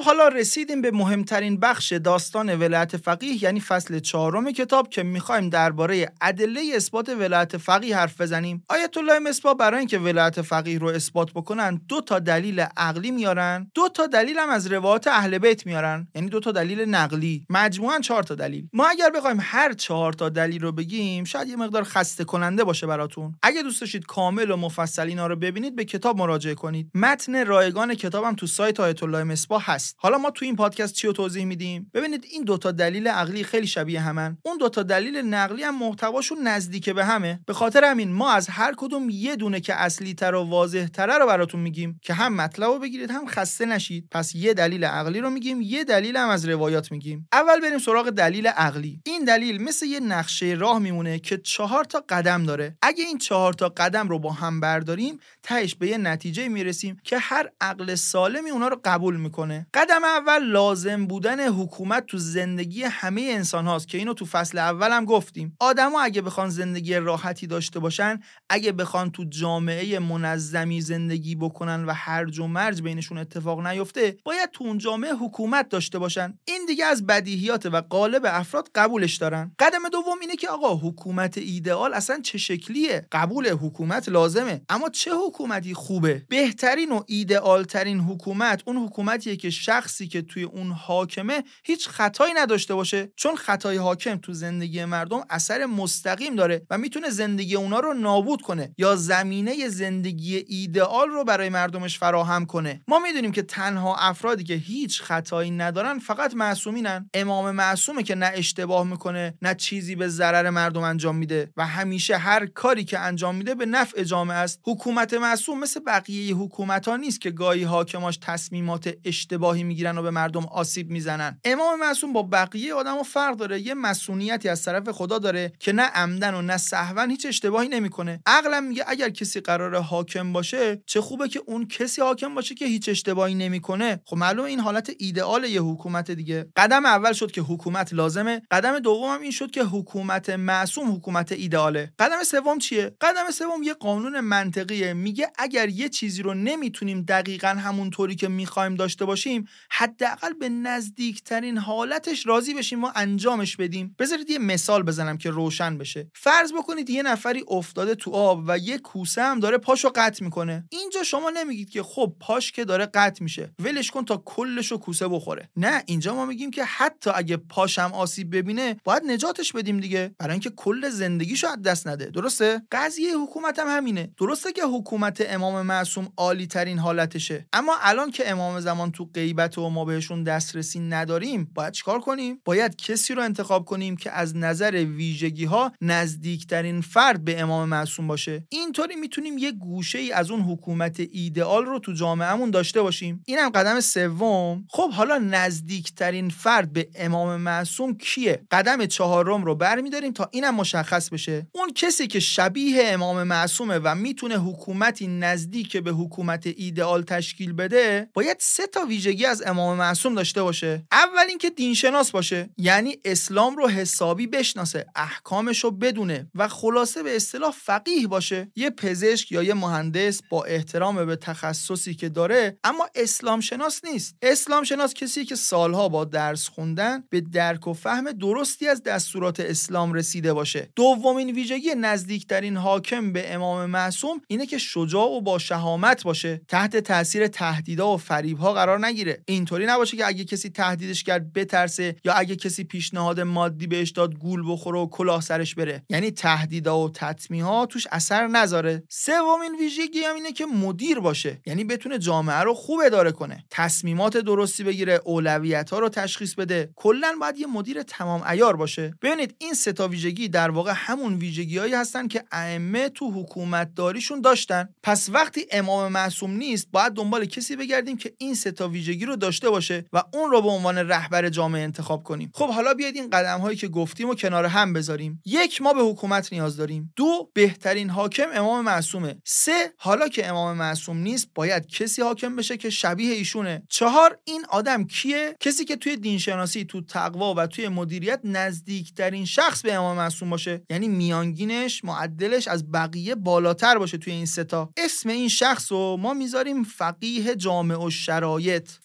خب حالا رسیدیم به مهمترین بخش داستان ولایت فقیه، یعنی فصل چهارم کتاب که میخوایم درباره ادله اثبات ولایت فقیه حرف بزنیم. آیت الله مصباح برای اینکه ولایت فقیه رو اثبات بکنن دو تا دلیل عقلی میارن، دو تا دلیل هم از روایات اهل بیت میارن، یعنی دو تا دلیل نقلی، مجموعاً چهار تا دلیل. ما اگر بخوایم هر چهار تا دلیل رو بگیم شاید یه مقدار خسته کننده باشه براتون. اگه دوست داشتید کامل و مفصل اینا رو ببینید به کتاب مراجعه کنید. متن رایگان کتابم تو سایت آیت الله مصباح هست. حالا ما تو این پادکست چی رو توضیح میدیم؟ ببینید این دو تا دلیل عقلی خیلی شبیه همن. اون دو تا دلیل نقلی هم محتواشون نزدیک به همه. به خاطر همین ما از هر کدوم یه دونه که اصلی تر و واضح تره رو براتون میگیم که هم مطلب رو بگیرید هم خسته نشید. پس یه دلیل عقلی رو میگیم، یه دلیل هم از روایات میگیم. اول بریم سراغ دلیل عقلی. این دلیل مثل یه نقشه راه میمونه که چهار تا قدم داره. اگه این چهار تا قدم رو با هم برداریم تهش به یه نتیجه میرسیم که هر عقل سالمی اونا رو قبول میکنه. قدم اول لازم بودن حکومت تو زندگی همه انسان هاست که اینو تو فصل اول هم گفتیم. آدما اگه بخوان زندگی راحتی داشته باشن، اگه بخوان تو جامعه منظمی زندگی بکنن و هرج و مرج بینشون اتفاق نیفته، باید تو اون جامعه حکومت داشته باشن. این دیگه از بدیهیات و غالب افراد قبولش دارن. قدم دوم اینه که آقا حکومت ایدئال اصلا چه شکلیه؟ قبول حکومت لازمه، اما چه حکومتی خوبه؟ بهترین و ایدئال ترین حکومت اون حکومتیه که شخصی که توی اون حاکمه هیچ خطایی نداشته باشه، چون خطای حاکم تو زندگی مردم اثر مستقیم داره و میتونه زندگی اونا رو نابود کنه یا زمینه زندگی ایدئال رو برای مردمش فراهم کنه. ما میدونیم که تنها افرادی که هیچ خطایی ندارن فقط معصومینن. امام معصومه که نه اشتباه میکنه نه چیزی به ضرر مردم انجام میده و همیشه هر کاری که انجام میده به نفع جامعه است. حکومت معصوم مثل بقیه حکومت‌ها نیست که گاهی حاکماش تصمیمات اشتباهی میگیرن و به مردم آسیب میزنن. امام معصوم با بقیه آدم‌ها فرق داره، یه مسئولیتی از طرف خدا داره که نه عمدن و نه سهوا هیچ اشتباهی نمیکنه. عقلم میگه اگر کسی قراره حاکم باشه چه خوبه که اون کسی حاکم باشه که هیچ اشتباهی نمیکنه. خب معلومه این حالت ایدئال یه حکومت دیگه. قدم اول شد که حکومت لازمه، قدم دوم هم این شد که حکومت معصوم حکومت ایدئاله. قدم سوم چیه؟ قدم سوم یه قانون منطقیه، میگه اگر یه چیزی رو نمیتونیم دقیقاً همونطوری که میخوایم داشته باشیم، حداقل به نزدیکترین حالتش راضی بشیم و انجامش بدیم. بذارید یه مثال بزنم که روشن بشه. فرض بکنید یه نفری افتاده تو آب و یه کوسه هم داره پاشو قطع میکنه. اینجا شما نمیگید که خب پاش که داره قطع میشه ولش کن تا کلشو کوسه بخوره. نه، اینجا ما میگیم که حتی اگه پاشم آسیب ببینه باید نجاتش بدیم دیگه، برای اینکه کل زندگیشو از دست نده. درسته؟ قضیه حکومت هم همینه. درسته که حکومت امام معصوم عالی ترین حالتشه، اما الان که امام زمان تو غیبت و ما بهشون دسترسی نداریم باید چیکار کنیم؟ باید کسی رو انتخاب کنیم که از نظر ویژگی ها نزدیکترین فرد به امام معصوم باشه. اینطوری میتونیم یه گوشه ای از اون حکومت ایدئال رو تو جامعهمون داشته باشیم. اینم قدم سوم. خب حالا نزدیکترین فرد به امام معصوم کیه؟ قدم چهارم رو برمی‌داریم تا اینم مشخص بشه. اون کسی که شبیه امام معصومه و میتونه حکومتی نزدیک به حکومت ایدئال تشکیل بده، باید سه تا ویژگی از امام معصوم داشته باشه. اول اینکه دینشناس باشه، یعنی اسلام رو حسابی بشناسه، احکامش رو بدونه و خلاصه به اصطلاح فقیه باشه. یه پزشک یا یه مهندس با احترام به تخصصی که داره اما اسلام شناس نیست. اسلام شناس کسی که سالها با درس خوندن به درک و فهم درستی از دستورات اسلام رسیده باشه. دومین ویژگی نزدیکترین حاکم به امام معصوم اینه که شجاع و با شهامت باشه، تحت تاثیر تهدیدها و فریبها قرار نگیره. اینطوری نباشه که اگه کسی تهدیدش کرد بترسه یا اگه کسی پیشنهاد مادی بهش داد گول بخوره و کلاه سرش بره، یعنی تهدیدها و تطمیع‌ها توش اثر نذاره. سومین ویژگی هم اینه که مدیر باشه، یعنی بتونه جامعه رو خوب اداره کنه، تصمیمات درستی بگیره، اولویت‌ها رو تشخیص بده. کلاً باید یه مدیر تمام عیار باشه. ببینید این سه تا ویژگی در واقع همون ویژگی‌هایی هستن که ائمه تو حکومت داریشون داشتن. پس وقتی امام معصوم نیست باید دنبال کسی بگردیم که این سه تا ویژگی رو داشته باشه و اون رو به عنوان رهبر جامعه انتخاب کنیم. خب حالا بیاید این قدم‌هایی که گفتیم رو کنار هم بذاریم. یک، ما به حکومت نیاز داریم. دو، بهترین حاکم امام معصومه. سه، حالا که امام معصوم نیست باید کسی حاکم بشه که شبیه ایشونه. چهار، این آدم کیه؟ کسی که توی دینشناسی، تو تقوا و توی مدیریت نزدیکترین شخص به امام معصوم باشه، یعنی میانگینش، معدلش از بقیه بالاتر باشه توی این سه تا. اسم این شخص رو ما میذاریم فقیه جامع الشرایط.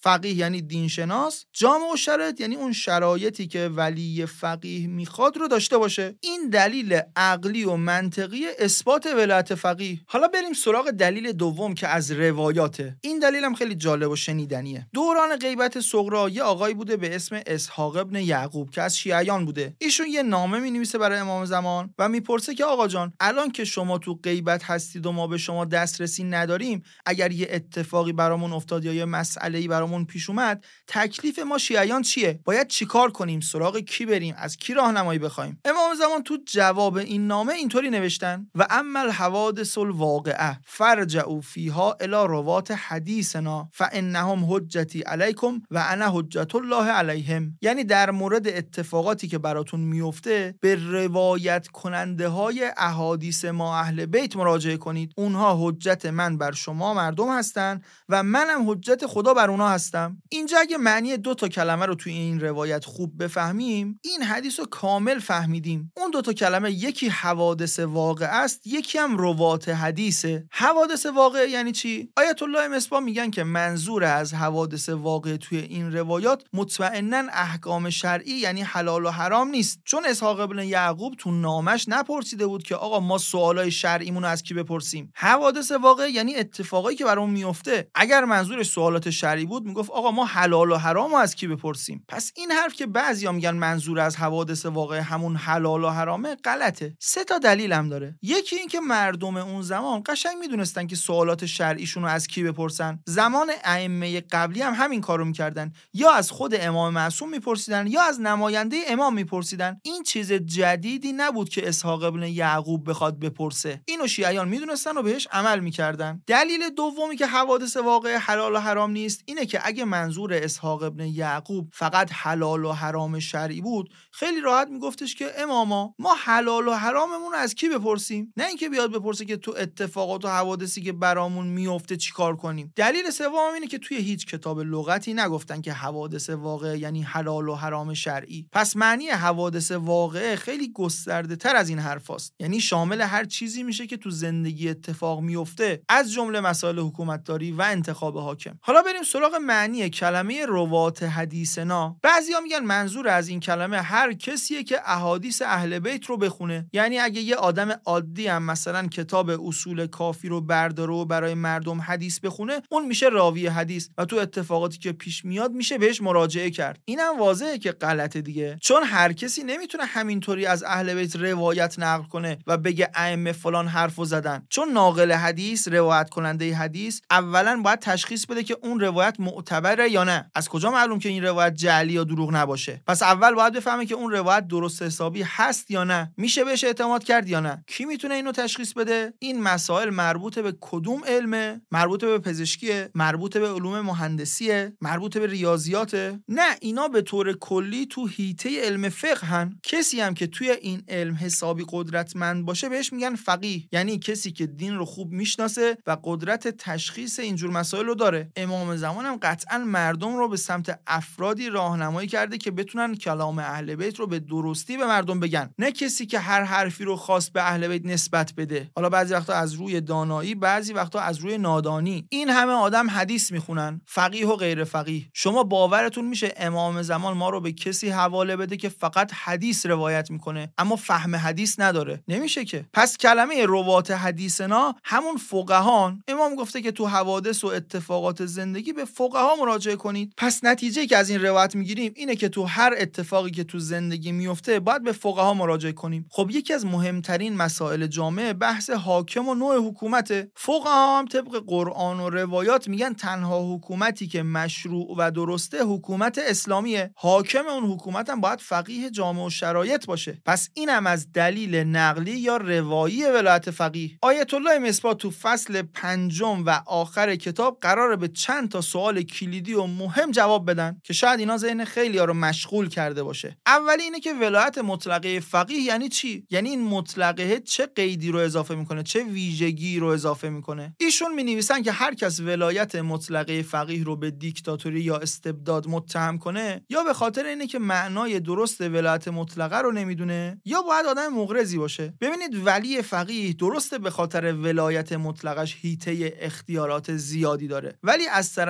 فقیه یعنی دینشناس، جامع الشرایط یعنی اون شرایطی که ولی فقیه میخواد رو داشته باشه. این دلیل عقلی و منطقی اثبات ولایت فقیه. حالا بریم سراغ دلیل دوم که از روایاته. این دلیل هم خیلی جالب و شنیدنیه. دوران غیبت صغرا یه آقایی بوده به اسم اسحاق ابن یعقوب که از شیعیان بوده. ایشون یه نامه می‌نویسه برای امام زمان و میپرسه که آقا جان، الان که شما تو غیبت هستید و ما به شما دسترسی نداریم، اگر یه اتفاقی برامون افتاد یا یه مسئله‌ای برامون پیش اومد، تکلیف ما شیعیان چیه؟ باید چیکار کنیم؟ سراغ کی بریم؟ از کی راهنمایی بخوایم؟ امام زمان تو جواب این نامه اینطوری نوشتن: و اما الحوادث الواقعه فرجعوا فیها الی روات حدیثنا فانهم حجتی علیکم و انا حجت الله علیهم. یعنی در مورد اتفاقاتی که براتون میفته به روایت کننده های احادیث ما اهل بیت مراجعه کنید. اونها حجت من بر شما مردم هستن و منم حجت خدا بر اونها هستم. اینجا اگه معنی دو تا کلمه رو توی این روایت خوب بفهمیم، این حدیث رو کامل فهمیدیم. اون دو تا کلمه یکی حوادث واقع است، یکی هم روات حدیثه. حوادث واقع یعنی چی؟ آیت الله مصباح میگن که منظور از حوادث واقع توی این روایات مطمئناً احکام شرعی یعنی حلال و حرام نیست، چون اسحاق ابن یعقوب تو نامش نپرسیده بود که آقا ما سوالای شرعیمون رو از کی بپرسیم. حوادث واقع یعنی اتفاقایی که برامون میفته. اگر منظورش سوالات شرعی بود میگفت آقا ما حلال و حرام رو از کی بپرسیم. پس این حرف که بعضیا میگن منظور از حوادث واقع همون حلال و حرامه غلطه. سه تا دلیل هم داره. یکی این که مردم اون زمان قشنگ میدونستن که سوالات شرعیشون رو از کی بپرسن. زمان ائمه قبلی هم همین کارو میکردن، یا از خود امام معصوم میپرسیدن یا از نماینده امام میپرسیدن. این چیز جدیدی نبود که اسحاق ابن یعقوب بخواد بپرسه. اینو شیعیان میدونستن و بهش عمل میکردن. دلیل دومی که حوادث واقع حلال و حرام نیست اینه که اگه منظور اسحاق ابن یعقوب فقط حلال و حرام شرعی بود، خیلی راحت میگفتش که اماما ما حلال و حراممون رو از کی بپرسیم، نه اینکه بیاد بپرسه که تو اتفاقات و حوادثی که برامون میفته چیکار کنیم. دلیل سوم اینه که توی هیچ کتاب لغتی نگفتن که حوادث واقع یعنی حلال و حرام شرعی. پس معنی حوادث واقع خیلی گسترده تر از این حرفاست، یعنی شامل هر چیزی میشه که تو زندگی اتفاق میفته، از جمله مسائل حکومتداری و انتخاب حاکم. حالا بریم سراغ معنی کلمه روات حدیثنا. بعضیا میگن منظور از این کلمه هر کسیه که احادیث اهل بیت رو بخونه. یعنی اگه یه آدم عادی هم مثلا کتاب اصول کافی رو برداره و برای مردم حدیث بخونه، اون میشه راوی حدیث و تو اتفاقاتی که پیش میاد میشه بهش مراجعه کرد. اینم واضحه که غلطه دیگه، چون هر کسی نمیتونه همینطوری از اهل بیت روایت نقل کنه و بگه ائمه فلان حرفو زدن. چون ناقل حدیث، روایت کننده حدیث، اولا باید تشخیص بده که اون روایت معتبره یا نه. از کجا معلوم که این روایت جعلی یا دروغ نباشه؟ پس اول باید بفهمه که اون روایت درست حسابی هست یا نه، میشه بهش اعتماد کرد یا نه. کی میتونه اینو تشخیص بده؟ این مسائل مربوط به کدوم علمه؟ مربوط به پزشکیه؟ مربوط به علوم مهندسیه؟ مربوط به ریاضیاته؟ نه، اینا به طور کلی تو حیطه علم فقه هن. کسی هم که توی این علم حسابی قدرتمند باشه بهش میگن فقیه، یعنی کسی که دین رو خوب میشناسه و قدرت تشخیص اینجور مسائل رو داره. امام زمان هم قطعا مردم رو به سمت افرادی راهنمایی کرده که بتونن کلام اهل بیت رو به درستی به مردم بگن، نه کسی که هر حرفی رو خواست به اهل بیت نسبت بده. حالا بعضی وقتا از روی دانایی، بعضی وقتا از روی نادانی. این همه آدم حدیث میخونن، فقیه و غیر فقیه. شما باورتون میشه امام زمان ما رو به کسی حواله بده که فقط حدیث روایت میکنه اما فهم حدیث نداره؟ نمیشه که. پس کلمه روات حدیثنا همون فقهان. امام گفته که تو حوادث و اتفاقات زندگی به فقها مراجعه کنید. پس نتیجه که از این روایت میگیریم اینه که تو هر اتفاقی که تو زندگی میفته باید به فقها مراجعه کنیم. خب یکی از مهمترین مسائل جامعه بحث حاکم و نوع حکومت. فقها هم طبق قرآن و روایات میگن تنها حکومتی که مشروع و درسته حکومت اسلامیه. حاکم اون حکومت هم باید فقیه جامع الشرایط باشه. پس اینم از دلیل نقلی یا روایی ولایت فقیه. آیت الله مصباح تو فصل پنجم و آخر کتاب قراره به چند تا سوال کلیدی و مهم جواب بدن که شاید اینا ذهن خیلی‌ها رو مشغول کرده باشه. اولی اینه که ولایت مطلقه فقیه یعنی چی؟ یعنی این مطلقه چه قیدی رو اضافه میکنه، چه ویژگی رو اضافه میکنه؟ ایشون مینویسن که هر کس ولایت مطلقه فقیه رو به دیکتاتوری یا استبداد متهم کنه، یا به خاطر اینه که معنای درست ولایت مطلقه رو نمیدونه، یا باید آدم مغرضی باشه. ببینید ولی فقیه درسته به خاطر ولایت مطلقش حیطه اختیارات زیادی داره، ولی از طرف خود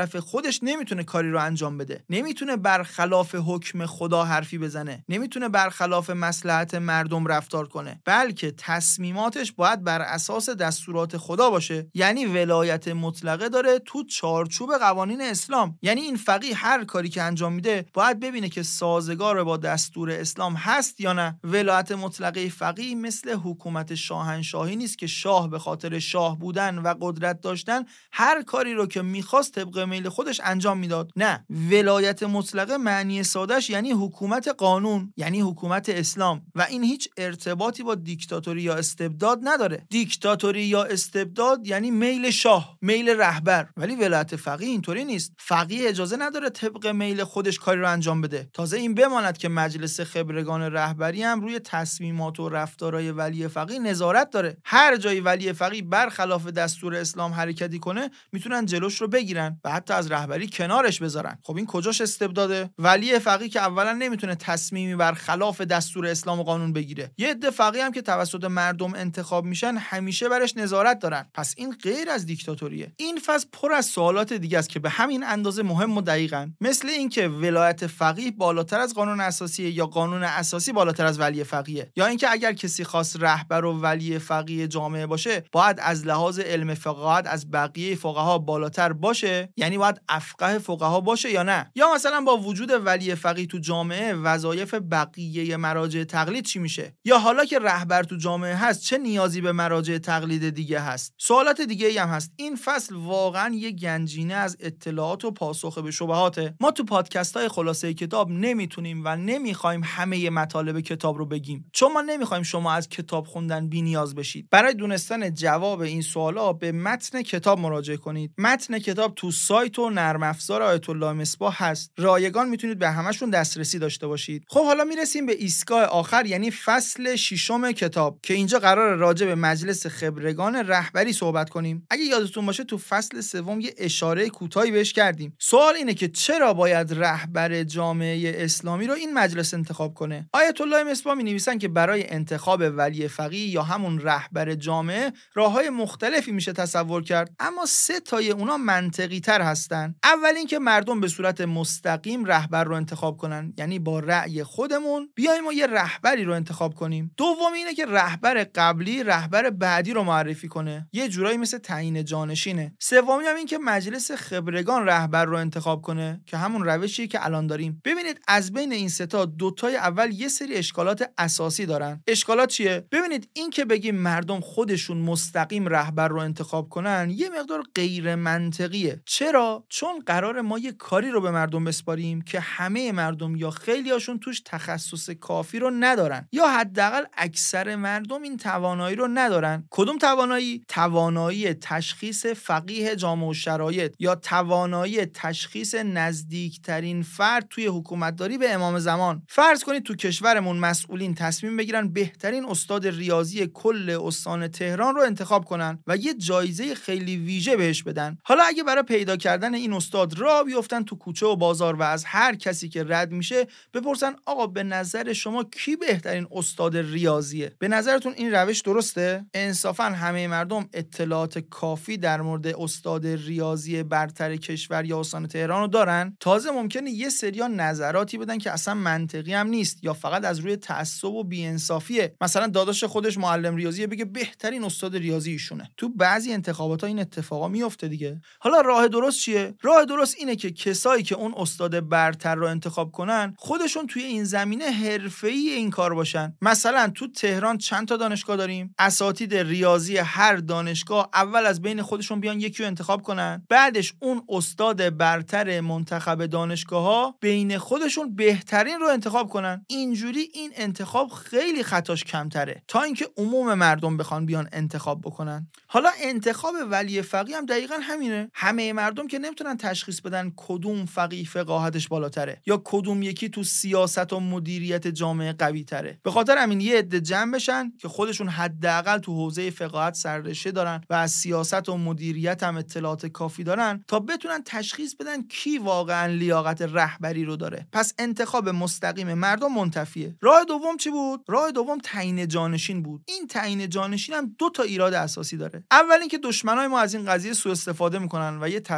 خودش نمیتونه کاری رو انجام بده، نمیتونه برخلاف حکم خدا حرفی بزنه، نمیتونه برخلاف مصلحت مردم رفتار کنه، بلکه تصمیماتش باید بر اساس دستورات خدا باشه. یعنی ولایت مطلقه داره تو چارچوب قوانین اسلام. یعنی این فقیه هر کاری که انجام میده باید ببینه که سازگار با دستور اسلام هست یا نه. ولایت مطلقه فقیه مثل حکومت شاهنشاهی نیست که شاه به خاطر شاه بودن و قدرت داشتن هر کاری رو که میخواست طبق میل خودش انجام میداد. نه، ولایت مطلقه معنی سادهش یعنی حکومت قانون، یعنی حکومت اسلام، و این هیچ ارتباطی با دیکتاتوری یا استبداد نداره. دیکتاتوری یا استبداد یعنی میل شاه، میل رهبر، ولی ولایت فقیه اینطوری نیست. فقیه اجازه نداره طبق میل خودش کاری رو انجام بده. تازه این بماند که مجلس خبرگان رهبری هم روی تصمیمات و رفتارهای ولی فقیه نظارت داره. هر جایی ولی فقیه برخلاف دستور اسلام حرکتی کنه میتونن جلوش رو بگیرن و حتی از رهبری کنارش بذارن. خب این کجاش استبداده؟ ولی فقیه که اولا نمیتونه تصمیمی برخلاف دستور اسلام و قانون بگیره. یه عده فقیه هم که توسط مردم انتخاب میشن همیشه برش نظارت دارن. پس این غیر از دیکتاتوریه. این فصل پر از سوالات دیگه است که به همین اندازه مهم و دقیقاً، مثل اینکه ولایت فقیه بالاتر از قانون اساسی یا قانون اساسی بالاتر از ولی فقیه، یا اینکه اگر کسی خاص رهبر و ولی فقیه جامعه باشه باید از لحاظ علم فقاهت از بقیه فقها بالاتر باشه، یعنی باید افقه فقها باشه یا نه. یا مثلا با وجود ولی فقیه تو جامعه وظایف بقیه مراجع تقلید چی میشه؟ یا حالا که رهبر تو جامعه هست چه نیازی به مراجع تقلید دیگه هست؟ سوالات دیگه ای هم هست. این فصل واقعا یه گنجینه از اطلاعات و پاسخ به شبهاته. ما تو پادکست های خلاصه کتاب نمیتونیم و نمیخوایم همه مطالب کتاب رو بگیم، چون ما نمیخوایم شما از کتاب خوندن بی نیاز بشید. برای دونستن جواب این سوالا به متن کتاب مراجعه کنید. متن کتاب تو سایت و نرم افزار آیت الله مصباح هست. رایگان میتونید به همشون دسترسی داشته باشید. خب حالا میرسیم به ایستگاه آخر، یعنی فصل ششم کتاب که اینجا قرار راجع به مجلس خبرگان رهبری صحبت کنیم. اگه یادتون باشه تو فصل سوم یه اشاره کوتاهی بهش کردیم. سوال اینه که چرا باید رهبر جامعه اسلامی رو این مجلس انتخاب کنه؟ آیت الله مصباح می‌نویسن که برای انتخاب ولی فقیه یا همون رهبر جامعه راههای مختلفی میشه تصور کرد، اما سه تای اونا منطقی تر هستن. اول اینکه مردم به صورت مستقیم رهبر رو انتخاب کنن، یعنی با رأی خودمون بیایم و یه رهبری رو انتخاب کنیم. دوم اینه که رهبر قبلی رهبر بعدی رو معرفی کنه، یه جورایی مثل تعیین جانشینه. سومی هم این که مجلس خبرگان رهبر رو انتخاب کنه که همون روشیه که الان داریم. ببینید از بین این سه تا دو تای اول یه سری اشکالات اساسی دارن. اشکالات چیه؟ ببینید این که بگیم مردم خودشون مستقیم رهبر رو انتخاب کنن یه مقدار غیر منطقیه. چرا؟ چون قرار ما یه کاری رو به مردم بسپاریم که همه مردم یا خیلیاشون توش تخصص کافی رو ندارن، یا حداقل اکثر مردم این توانایی رو ندارن. کدوم توانایی؟ توانایی تشخیص فقیه جامعه و شرایط، یا توانایی تشخیص نزدیکترین فرد توی حکومتداری به امام زمان. فرض کنید تو کشورمون مسئولین تصمیم بگیرن بهترین استاد ریاضی کل استان تهران رو انتخاب کنن و یه جایزه خیلی ویژه بهش بدن. حالا اگه برای پیدا کردن این استاد راه بیفتن تو کوچه و بازار و از هر کسی که رد میشه بپرسن آقا به نظر شما کی بهترین استاد ریاضیه؟ به نظرتون این روش درسته؟ انصافا همه مردم اطلاعات کافی در مورد استاد ریاضی برتر کشور یا استان تهران رو دارن؟ تازه ممکنه یه سریا نظراتی بدن که اصلا منطقی هم نیست یا فقط از روی تعصب و بی‌انصافیه. مثلا داداش خودش معلم ریاضیه بگه بهترین استاد ریاضی ایشونه. تو بعضی انتخابات‌ها این اتفاقا میفته دیگه. حالا راه درست چیه؟ راه درست اینه که کسایی که اون استاد برتر رو انتخاب کنن خودشون توی این زمینه حرفه‌ای این کار باشن. مثلا تو تهران چند تا دانشگاه داریم؟ اساتید ریاضی هر دانشگاه اول از بین خودشون بیان یکی رو انتخاب کنن، بعدش اون استاد برتر منتخب دانشگاه‌ها بین خودشون بهترین رو انتخاب کنن. اینجوری این انتخاب خیلی خطاش کمتره تا اینکه عموم مردم بخوان بیان انتخاب بکنن. حالا انتخاب ولی فقیه هم دقیقاً همینه. همه مردم که نمیتونن تشخیص بدن کدوم فقیه فقاهتش بالاتره یا کدوم یکی تو سیاست و مدیریت جامعه قوی تره. به خاطر همین یه عده جمع بشن که خودشون حداقل تو حوزه فقاهت سررشته دارن و از سیاست و مدیریت هم اطلاعات کافی دارن تا بتونن تشخیص بدن کی واقعا لیاقت رهبری رو داره. پس انتخاب مستقیم مردم منتفیه. راه دوم چی بود؟ راه دوم تعیین جانشین بود. این تعیین جانشین هم دو تا ایراد اساسی داره. اول اینکه دشمنای ما از این قضیه سوء استفاده میکنن و یه تصویر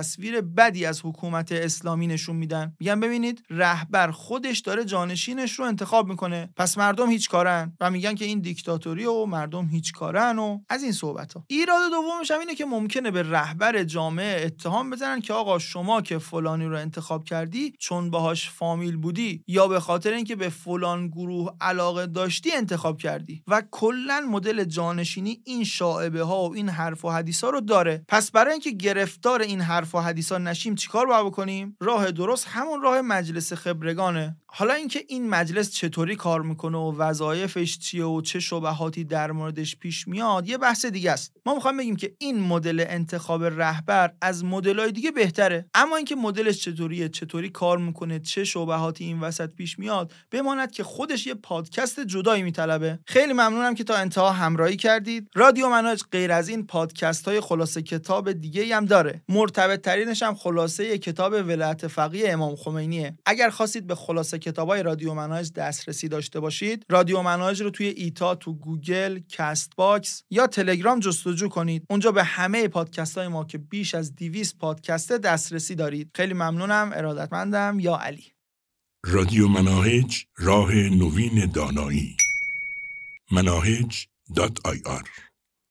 بدی از حکومت اسلامی نشون میدن. میگن ببینید رهبر خودش داره جانشینش رو انتخاب میکنه، پس مردم هیچ کارن، و میگن که این دیکتاتوری و مردم هیچ کارن و از این صحبت‌ها. ایراد دومش هم اینه که ممکنه به رهبر جامعه اتهام بزنن که آقا شما که فلانی رو انتخاب کردی چون باهاش فامیل بودی یا به خاطر اینکه به فلان گروه علاقه داشتی انتخاب کردی، و کلا مدل جانشینی این شائبه ها و این حرف و حدیثا رو داره. پس برای اینکه گرفتار این حرف و حدیثا نشیم چیکار باید بکنیم؟ راه درست همون راه مجلس خبرگانه. حالا اینکه این مجلس چطوری کار میکنه و وظایفش چیه و چه شبهاتی در موردش پیش میاد یه بحث دیگه است. ما میخوایم بگیم که این مدل انتخاب رهبر از مدل‌های دیگه بهتره، اما اینکه مدلش چطوریه، چطوری کار میکنه، چه شبهاتی این وسط پیش میاد، بماند که خودش یه پادکست جدایی میطلبه. خیلی ممنونم که تا انتها همراهی کردید. رادیو منهاج غیر از این پادکست‌های خلاصه کتاب دیگه‌ای هم داره. مرتبط ترینش هم خلاصه کتاب ولایت فقیه امام خمینیه. اگر خواستید به خلاصه کتابای رادیو منهاج دسترسی داشته باشید، رادیو منهاج رو توی ایتا، تو گوگل، کست باکس یا تلگرام جستجو کنید. اونجا به همه پادکست‌های ما که بیش از دویست پادکست دسترسی دارید. خیلی ممنونم. ارادتمندم. یا علی. رادیو مناهج، راه نوین دانایی. مناهج دات آی آر